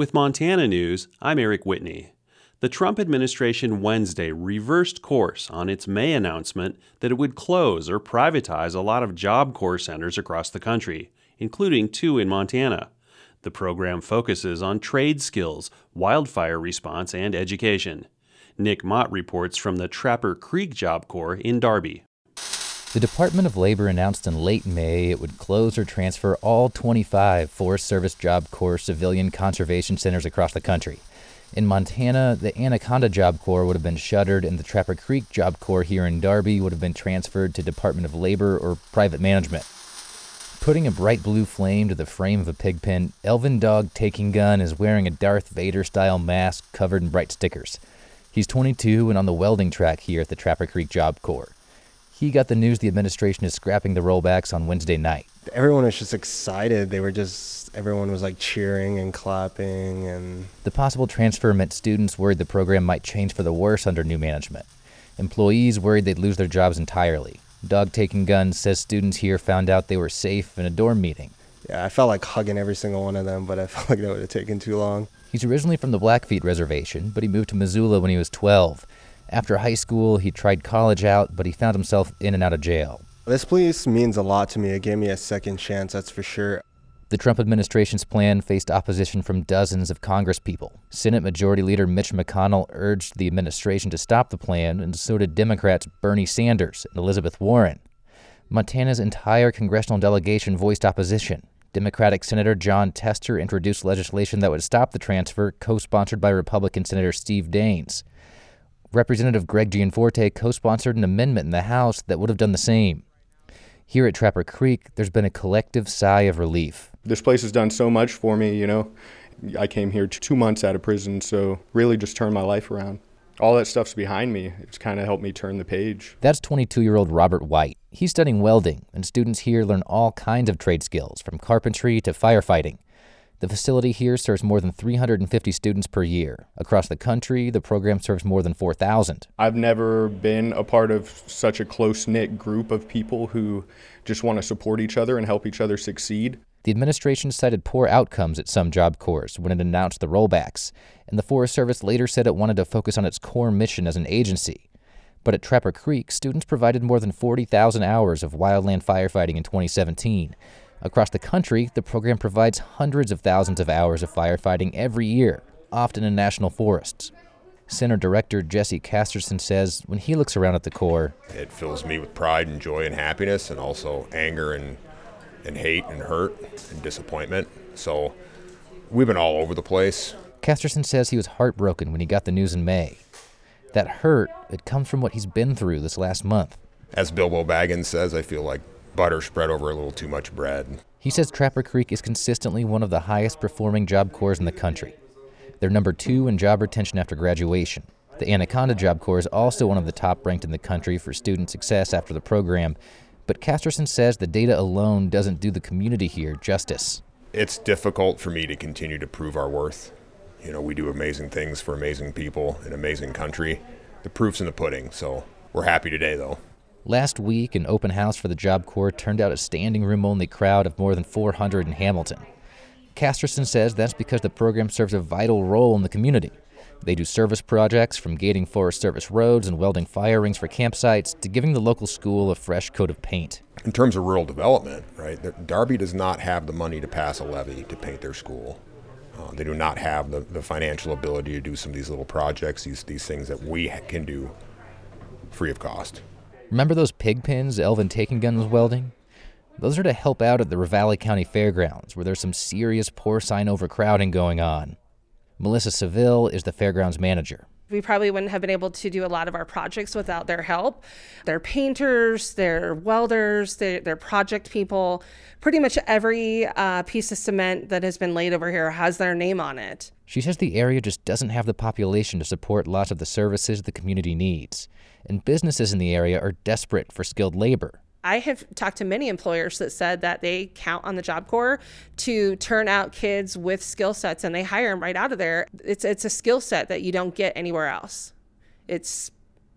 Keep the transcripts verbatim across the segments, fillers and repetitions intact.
With Montana News, I'm Eric Whitney. The Trump administration Wednesday reversed course on its May announcement that it would close or privatize a lot of Job Corps centers across the country, including two in Montana. The program focuses on trade skills, wildfire response, and education. Nick Mott reports from the Trapper Creek Job Corps in Darby. The Department of Labor announced in late May it would close or transfer all twenty-five Forest Service Job Corps civilian conservation centers across the country. In Montana, the Anaconda Job Corps would have been shuttered, and the Trapper Creek Job Corps here in Darby would have been transferred to Department of Labor or private management. Putting a bright blue flame to the frame of a pig pen, Elvin Dog Taking Gun is wearing a Darth Vader-style mask covered in bright stickers. He's twenty-two and on the welding track here at the Trapper Creek Job Corps. He got the news the administration is scrapping the rollbacks on Wednesday night. Everyone was just excited. They were just, everyone was like cheering and clapping. And the possible transfer meant students worried the program might change for the worse under new management. Employees worried they'd lose their jobs entirely. Dog Taking Gun says students here found out they were safe in a dorm meeting. Yeah, I felt like hugging every single one of them, but I felt like that would have taken too long. He's originally from the Blackfeet Reservation, but he moved to Missoula when he was twelve. After high school, he tried college out, but he found himself in and out of jail. This place means a lot to me. It gave me a second chance, that's for sure. The Trump administration's plan faced opposition from dozens of congresspeople. Senate Majority Leader Mitch McConnell urged the administration to stop the plan, and so did Democrats Bernie Sanders and Elizabeth Warren. Montana's entire congressional delegation voiced opposition. Democratic Senator John Tester introduced legislation that would stop the transfer, co-sponsored by Republican Senator Steve Daines. Representative Greg Gianforte co-sponsored an amendment in the House that would have done the same. Here at Trapper Creek, there's been a collective sigh of relief. This place has done so much for me, you know. I came here two months out of prison, so really just turned my life around. All that stuff's behind me. It's kind of helped me turn the page. That's twenty-two-year-old Robert White. He's studying welding, and students here learn all kinds of trade skills, from carpentry to firefighting. The facility here serves more than three hundred fifty students per year. Across the country, the program serves more than four thousand. I've never been a part of such a close-knit group of people who just want to support each other and help each other succeed. The administration cited poor outcomes at some job corps when it announced the rollbacks, and the Forest Service later said it wanted to focus on its core mission as an agency. But at Trapper Creek, students provided more than forty thousand hours of wildland firefighting in twenty seventeen. Across the country, the program provides hundreds of thousands of hours of firefighting every year, often in national forests. Center Director Jesse Casterson says when he looks around at the Corps, it fills me with pride and joy and happiness, and also anger and, and hate and hurt and disappointment. So we've been all over the place. Casterson says he was heartbroken when he got the news in May. That hurt, it comes from what he's been through this last month. As Bilbo Baggins says, I feel like butter spread over a little too much bread. He says Trapper Creek is consistently one of the highest performing Job Corps in the country. They're number two in job retention after graduation. The Anaconda Job Corps is also one of the top ranked in the country for student success after the program, but Casterson says the data alone doesn't do the community here justice. It's difficult for me to continue to prove our worth. You know, we do amazing things for amazing people in an amazing country. The proof's in the pudding, so we're happy today, though. Last week, an open house for the Job Corps turned out a standing room-only crowd of more than four hundred in Hamilton. Casterson says that's because the program serves a vital role in the community. They do service projects, from gating Forest Service roads and welding fire rings for campsites to giving the local school a fresh coat of paint. In terms of rural development, right, Darby does not have the money to pass a levy to paint their school. Uh, they do not have the, the financial ability to do some of these little projects, these, these things that we can do free of cost. Remember those pig pens Elvin Taking Gun was welding? Those are to help out at the Ravalli County Fairgrounds, where there's some serious porcine overcrowding going on. Melissa Seville is the fairgrounds manager. We probably wouldn't have been able to do a lot of our projects without their help. They're painters, they're welders, they're, they're project people. Pretty much every uh, piece of cement that has been laid over here has their name on it. She says the area just doesn't have the population to support lots of the services the community needs, and businesses in the area are desperate for skilled labor. I have talked to many employers that said that they count on the Job Corps to turn out kids with skill sets, and they hire them right out of there. It's it's a skill set that you don't get anywhere else. It's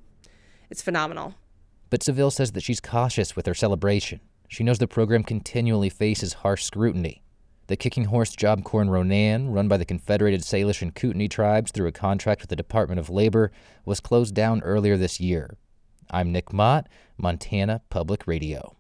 it's phenomenal. But Seville says that she's cautious with her celebration. She knows the program continually faces harsh scrutiny. The Kicking Horse Job Corps in Ronan, run by the Confederated Salish and Kootenai tribes through a contract with the Department of Labor, was closed down earlier this year. I'm Nick Mott, Montana Public Radio.